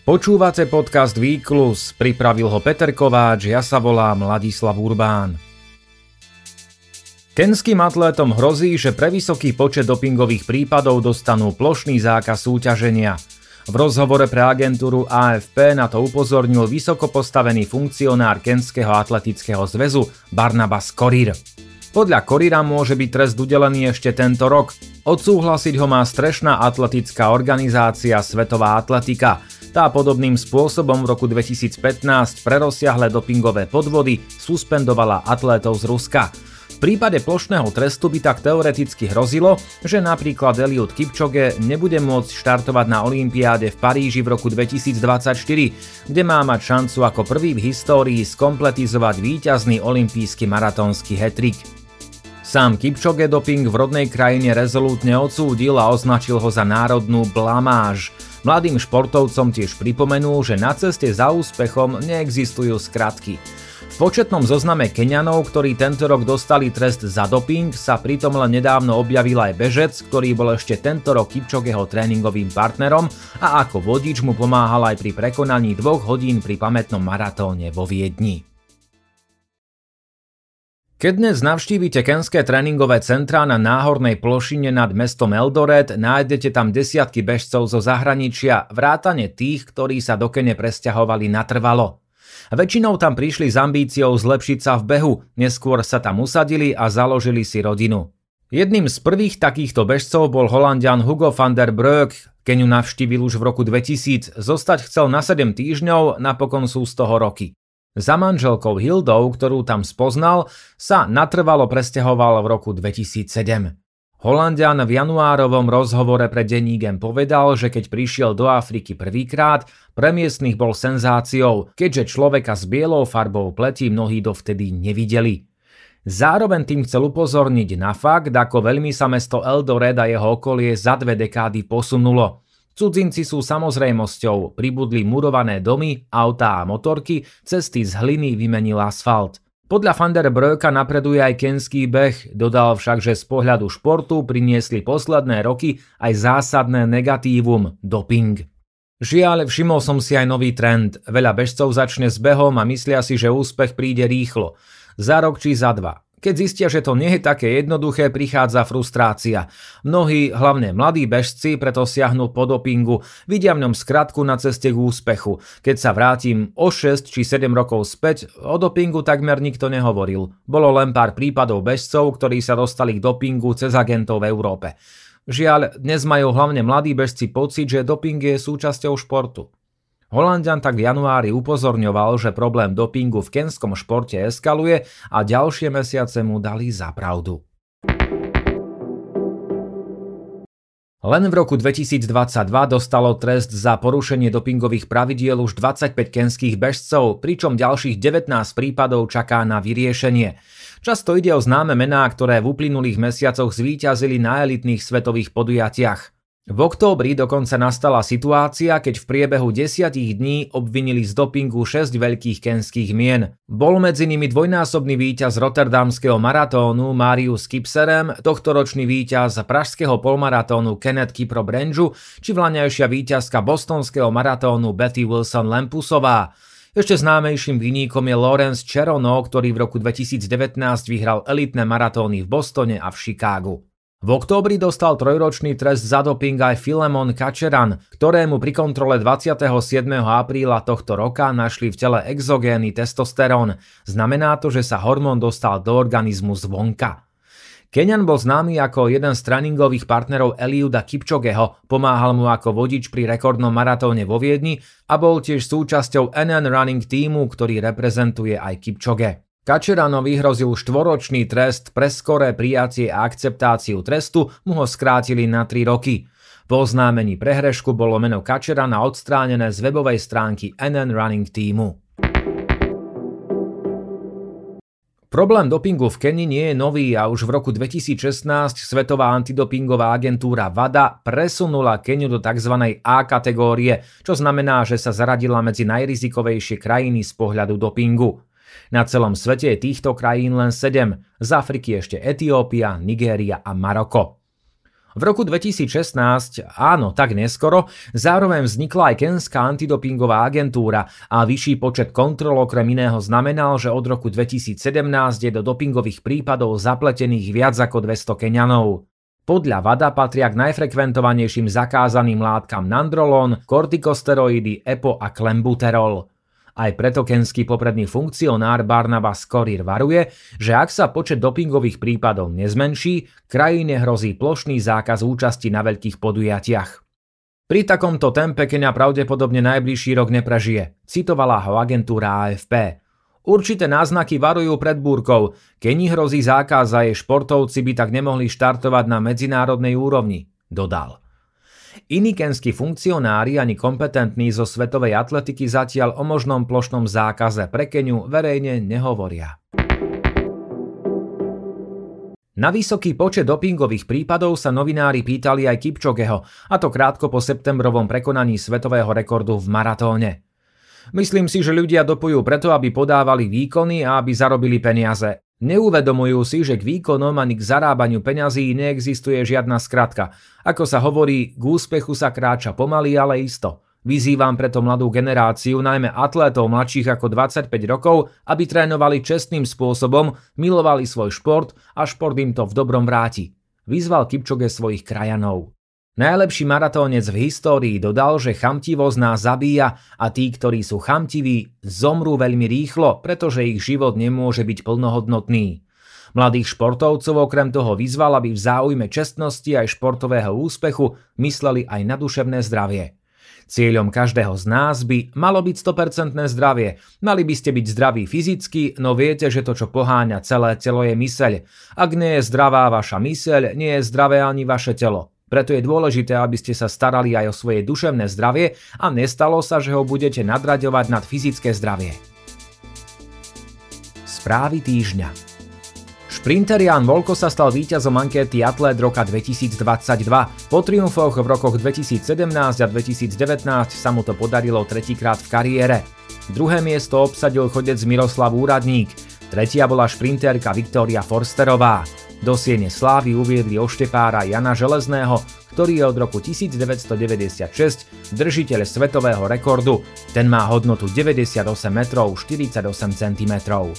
Počúvate podcast Výklus, pripravil ho Peter Kováč, ja sa volám Ladislav Urbán. Kenským atlétom hrozí, že pre vysoký počet dopingových prípadov dostanú plošný zákaz súťaženia. V rozhovore pre agentúru AFP na to upozornil vysoko postavený funkcionár Kenského atletického zväzu Barnabas Korir. Podľa Korira môže byť trest udelený ešte tento rok. Odsúhlasiť ho má strešná atletická organizácia Svetová atletika. Tá podobným spôsobom v roku 2015 pre rozsiahle dopingové podvody suspendovala atlétov z Ruska. V prípade plošného trestu by tak teoreticky hrozilo, že napríklad Eliud Kipchoge nebude môcť štartovať na olympiáde v Paríži v roku 2024, kde má mať šancu ako prvý v histórii skompletizovať víťazný olympijský maratónsky hat-trick. Sám Kipchoge doping v rodnej krajine rezolútne odsúdil a označil ho za národnú blamáž. Mladým športovcom tiež pripomenul, že na ceste za úspechom neexistujú skratky. V početnom zozname Keňanov, ktorí tento rok dostali trest za doping, sa pritom len nedávno objavil aj bežec, ktorý bol ešte tento rok Kipchogeho tréningovým partnerom a ako vodič mu pomáhal aj pri prekonaní 2 hodín pri pamätnom maratóne vo Viedni. Keď dnes navštívite kenské tréningové centrá na náhornej plošine nad mestom Eldoret, nájdete tam desiatky bežcov zo zahraničia, vrátane tých, ktorí sa do Kene presťahovali natrvalo. Väčšinou tam prišli s ambíciou zlepšiť sa v behu, neskôr sa tam usadili a založili si rodinu. Jedným z prvých takýchto bežcov bol Holanďan Hugo van der Broek. Keniu navštívil už v roku 2000, zostať chcel na 7 týždňov, napokon sú z toho roky. Za manželkou Hildou, ktorú tam spoznal, sa natrvalo presťahoval v roku 2007. Holanďan v januárovom rozhovore pre denník N povedal, že keď prišiel do Afriky prvýkrát, pre miestnych bol senzáciou, keďže človeka s bielou farbou pleti mnohí dovtedy nevideli. Zároveň tým chcel upozorniť na fakt, ako veľmi sa mesto Eldoret a jeho okolie za 2 dekády posunulo. Cudzinci sú samozrejmosťou, pribudli murované domy, autá a motorky, cesty z hliny vymenil asfalt. Podľa van der Broeka napreduje aj kenský beh, dodal však, že z pohľadu športu priniesli posledné roky aj zásadné negatívum – doping. Žiaľ, všimol som si aj nový trend. Veľa bežcov začne s behom a myslia si, že úspech príde rýchlo. Za rok či za 2. Keď zistia, že to nie je také jednoduché, prichádza frustrácia. Mnohí, hlavne mladí bežci, preto siahnu po dopingu, vidia v ňom skratku na ceste k úspechu. Keď sa vrátim o 6 či 7 rokov späť, o dopingu takmer nikto nehovoril. Bolo len pár prípadov bežcov, ktorí sa dostali k dopingu cez agentov v Európe. Žiaľ, dnes majú hlavne mladí bežci pocit, že doping je súčasťou športu. Holanďan tak v januári upozorňoval, že problém dopingu v kenskom športe eskaluje a ďalšie mesiace mu dali za pravdu. Len v roku 2022 dostalo trest za porušenie dopingových pravidiel už 25 kenských bežcov, pričom ďalších 19 prípadov čaká na vyriešenie. Často ide o známe mená, ktoré v uplynulých mesiacoch zvíťazili na elitných svetových podujatiach. V októbri dokonca nastala situácia, keď v priebehu 10 dní obvinili z dopingu 6 veľkých kenských mien. Bol medzi nimi dvojnásobný víťaz rotterdamského maratónu Marius Kipserem, tohtoročný víťaz pražského polmaratónu Kenneth Kiprobrenžu či vlaňajšia víťazka bostonského maratónu Betty Wilson Lempusová. Ešte známejším viníkom je Lawrence Cherono, ktorý v roku 2019 vyhral elitné maratóny v Bostone a v Chicagu. V októbri dostal 3-ročný trest za doping aj Filemon Kačeran, ktorému pri kontrole 27. apríla tohto roka našli v tele exogénny testosterón. Znamená to, že sa hormón dostal do organizmu zvonka. Keňan bol známy ako jeden z tréningových partnerov Eliuda Kipchogeho, pomáhal mu ako vodič pri rekordnom maratóne vo Viedni a bol tiež súčasťou NN Running tímu, ktorý reprezentuje aj Kipchoge. Kačeranovi hrozil 4-ročný trest, pre skoré prijatie a akceptáciu trestu mu ho skrátili na 3 roky. Po oznámení prehrešku bolo meno Kačerana odstránené z webovej stránky NN Running tímu. Problém dopingu v Keni nie je nový a už v roku 2016 Svetová antidopingová agentúra WADA presunula Keniu do tzv. A kategórie, čo znamená, že sa zaradila medzi najrizikovejšie krajiny z pohľadu dopingu. Na celom svete je týchto krajín len 7, z Afriky ešte Etiópia, Nigéria a Maroko. V roku 2016, áno, tak neskoro, zároveň vznikla aj kenská antidopingová agentúra a vyšší počet kontrol okrem iného znamenal, že od roku 2017 je do dopingových prípadov zapletených viac ako 200 Keňanov. Podľa WADA patria k najfrekventovanejším zakázaným látkam nandrolón, kortikosteroidy, EPO a klembuterol. Aj preto kenský popredný funkcionár Barnabas Korir varuje, že ak sa počet dopingových prípadov nezmenší, krajine hrozí plošný zákaz účasti na veľkých podujatiach. Pri takomto tempe Keňa pravdepodobne najbližší rok neprežije, citovala ho agentúra AFP. Určité náznaky varujú pred búrkou, Keni hrozí zákaz a jej športovci by tak nemohli štartovať na medzinárodnej úrovni, dodal. Iní kenskí funkcionári ani kompetentní zo svetovej atletiky zatiaľ o možnom plošnom zákaze pre Keňu verejne nehovoria. Na vysoký počet dopingových prípadov sa novinári pýtali aj Kipčogeho, a to krátko po septembrovom prekonaní svetového rekordu v maratóne. Myslím si, že ľudia dopujú preto, aby podávali výkony a aby zarobili peniaze. Neuvedomujú si, že k výkonom ani k zarábaniu peňazí neexistuje žiadna skratka. Ako sa hovorí, k úspechu sa kráča pomaly, ale isto. Vyzývam preto mladú generáciu, najmä atlétov mladších ako 25 rokov, aby trénovali čestným spôsobom, milovali svoj šport a šport im to v dobrom vráti. Vyzval Kipčoge svojich krajanov. Najlepší maratónec v histórii dodal, že chamtivosť nás zabíja a tí, ktorí sú chamtiví, zomrú veľmi rýchlo, pretože ich život nemôže byť plnohodnotný. Mladých športovcov okrem toho vyzval, aby v záujme čestnosti aj športového úspechu mysleli aj na duševné zdravie. Cieľom každého z nás by malo byť 100% zdravie. Mali by ste byť zdraví fyzicky, no viete, že to, čo poháňa celé telo, je myseľ. Ak nie je zdravá vaša myseľ, nie je zdravé ani vaše telo. Preto je dôležité, aby ste sa starali aj o svoje duševné zdravie a nestalo sa, že ho budete nadraďovať nad fyzické zdravie. Správy týždňa. Šprinter Jan Volko sa stal víťazom ankéty Atlét roka 2022. Po triumfoch v rokoch 2017 a 2019 sa mu to podarilo tretíkrát v kariére. Druhé miesto obsadil chodec Miroslav Úradník, tretia bola šprinterka Viktória Forsterová. Do siene slávy uviedli oštepára Jana Železného, ktorý je od roku 1996 držiteľ svetového rekordu. Ten má hodnotu 98 metrov 48 cm.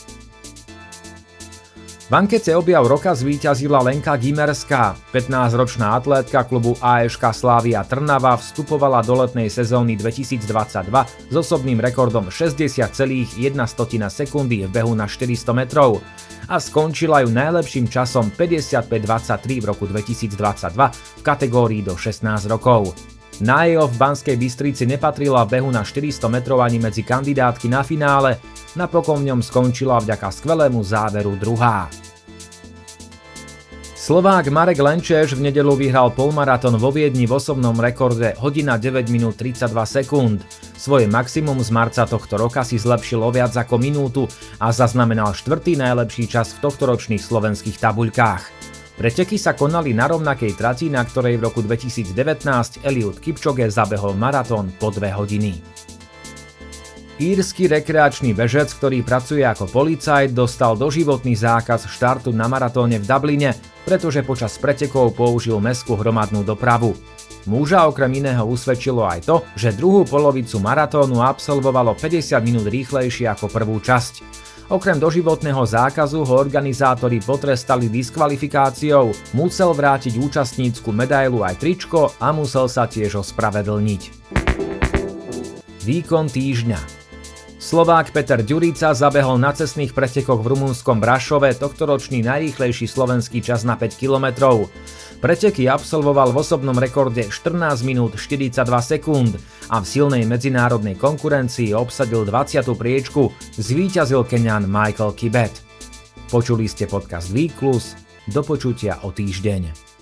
V ankete Objav roka zvíťazila Lenka Gimerská. 15-ročná atlétka klubu AŠK Slavia Trnava vstupovala do letnej sezóny 2022 s osobným rekordom 60,1 sekundy v behu na 400 metrov a skončila ju najlepším časom 55,23 v roku 2022 v kategórii do 16 rokov. Nájho v Banskej Bystrici nepatrila v behu na 400 metrov ani medzi kandidátky na finále, napokon v ňom skončila vďaka skvelému záveru druhá. Slovák Marek Lenčeš v nedeľu vyhral polmaratón vo Viedni v osobnom rekorde hodina 9 minút 32 sekúnd. Svoje maximum z marca tohto roka si zlepšil o viac ako minútu a zaznamenal štvrtý najlepší čas v tohtoročných slovenských tabuľkách. Preteky sa konali na rovnakej trati, na ktorej v roku 2019 Eliud Kipčoge zabehol maratón po 2 hodiny. Írsky rekreačný bežec, ktorý pracuje ako policajt, dostal doživotný zákaz štartu na maratóne v Dubline, pretože počas pretekov použil mestskú hromadnú dopravu. Muža okrem iného usvedčilo aj to, že druhú polovicu maratónu absolvovalo 50 minút rýchlejšie ako prvú časť. Okrem doživotného zákazu ho organizátori potrestali diskvalifikáciou, musel vrátiť účastnícku medailu aj tričko a musel sa tiež ospravedlniť. Výkon týždňa. Slovák Peter Ďurica zabehol na cestných pretekoch v rumunskom Brašove tohtoročný najrýchlejší slovenský čas na 5 kilometrov. Preteky absolvoval v osobnom rekorde 14 minút 42 sekúnd a v silnej medzinárodnej konkurencii obsadil 20. priečku, zvíťazil Keňan Michael Kibet. Počuli ste podcast Výklus, do počutia o týždeň.